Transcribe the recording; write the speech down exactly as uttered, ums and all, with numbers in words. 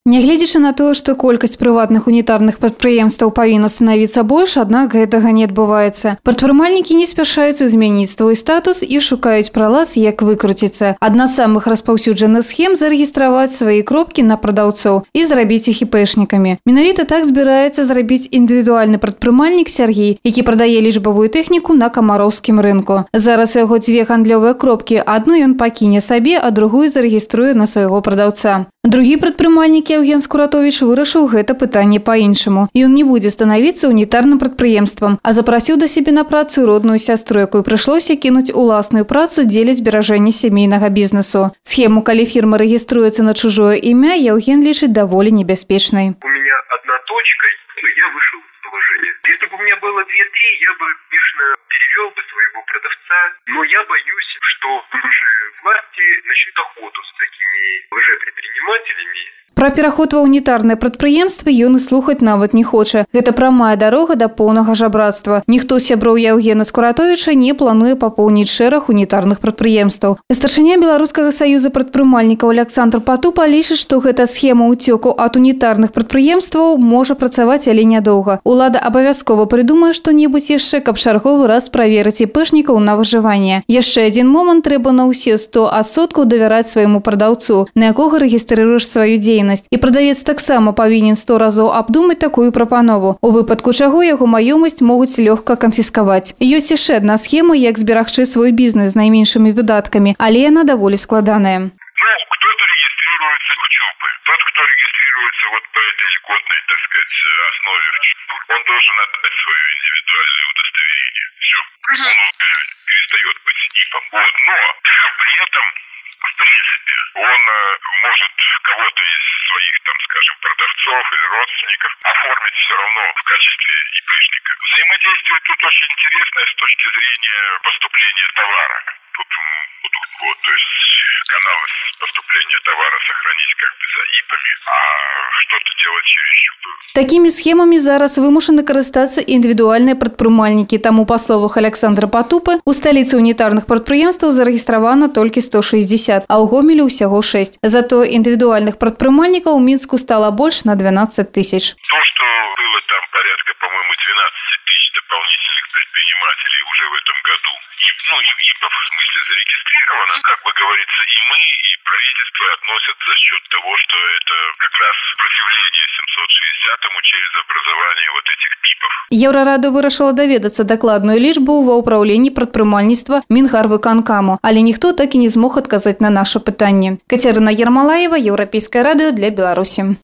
Нягледзячы на тое, што колькасць прыватных унітарных прадпрыемстваў павінна станавіцца больш, аднак гэтага не адбываецца. Прадпрымальнікі не спяшаюцца змяніць свой статус і шукаюць пралаз, як выкруціцца. Адна з самых распаўсюджаных схем – зарэгістраваць свае кропкі на прадаўцоў і зрабіць іх іпэшнікамі. Менавіта так збіраецца зрабіць індывідуальны прадпрымальнік Сергей, які прадае лічбавую тэхніку на камароўскім рынку. Зараз у яго дзве гандлёвыя кропкі, адну ён пакіне сабе, а другую зарэгіструе на свайго прадаўца. Другі прадпрымальнік Яўген Скуратовіч вырашыў гэта пытанне па-іншаму. Ён не будзе станавіцца унітарным прадпрыемствам, а запрасіў да сябе на працу родную сястру, якой прыйшлося кінуць уласную працу дзеля зберажэння сямейнага бізнесу. Схему, калі фірма рэгіструецца на чужое імя, Яўген лічыць даволі небяспечнай. У меня одна точка, и я вышел из положения. Если бы у меня было две-три, я бы, конечно, перевел бы своего продавца, но я боюсь, что хорошие власти начнут охоту с такими лжепредпринимателями. Пра пераход ва унітарнае прадпрыемства ён і слухаць нават не хоча. Гэта прамая дарога да поўнага жабрацтва. Ніхто з сяброў Яўгена Скуратовіча не плануе папоўніць шэраг унітарных прадпрыемстваў. Старшыня Беларускага саюза прадпрымальнікаў Александр Патупа лічыць, што гэта схема ўцёку ад унітарных прадпрыемстваў можа працаваць, але нядоўга. Улада абавязкова прыдумае што-небудзь яшчэ, каб чарговы раз праверыць іпэшнікаў на выжыванне. Яшчэ адзін момант, трэба на ўсе сто адсоткаў давяраць свайму прадаўцу, на якога рэгіструеш сваю дзейнасць. І прадавец таксама павінен сто разоў абдумаць такую прапанову, у выпадку чаго яго маёмасць могуць лёгка канфіскаваць. Ёсць яшчэ адна схема, як зберагчы свой бізнес з найменшымі выдаткамі, але яна даволі складаная. Ну, кто-то регистрируется в ЧУПы. Тот, кто регистрируется вот по этой льготной, так сказать, основе в ЧУП, он должен отдать свое индивидуальное удостоверение. Все. Он уже перестает быть СНИПом. Вот. Но при этом, в принципе, он может кого-то из своих, там, скажем, продавцов или родственников оформить все равно в качестве ИПшника. Взаимодействие тут очень интересное с точки зрения поступления товара. Тут будут, вот, то есть каналы поступления товара сохранить как бы за ИПами, а что-то делать через ЧУПы. Такімі схемамі зараз вымушаны карыстацца індывідуальныя прадпрымальнікі. Таму, па словах Александра Патупы, у сталіцы унітарных прадпрыемстваў зарэгістравана толькі сто шэсцьдзесят, а ў Гомелі ўсяго шэсць. Зато індывідуальных прадпрымальнікаў у Мінску стала больш на двенадцать тысяч. То, что было там порядка, по-моему, двенадцать тысяч дополнительных предпринимателей уже в этом году, и, ну, и ИПов в смысле зарегистрировано, как бы говорится, и мы, и правительство относят за счет того, что это как раз сопротивление семьсот шестидесятому через образование вот этих ПИПов. Еўрарада вырашыла даведацца дакладную лічбу ва ўпраўленні прадпрымальніцтва Мінгарвыканкаму, але ніхто так і не змог адказаць на наша пытанне. Кацярына Ермалаева, Еўрапейскае радыё для Беларусі.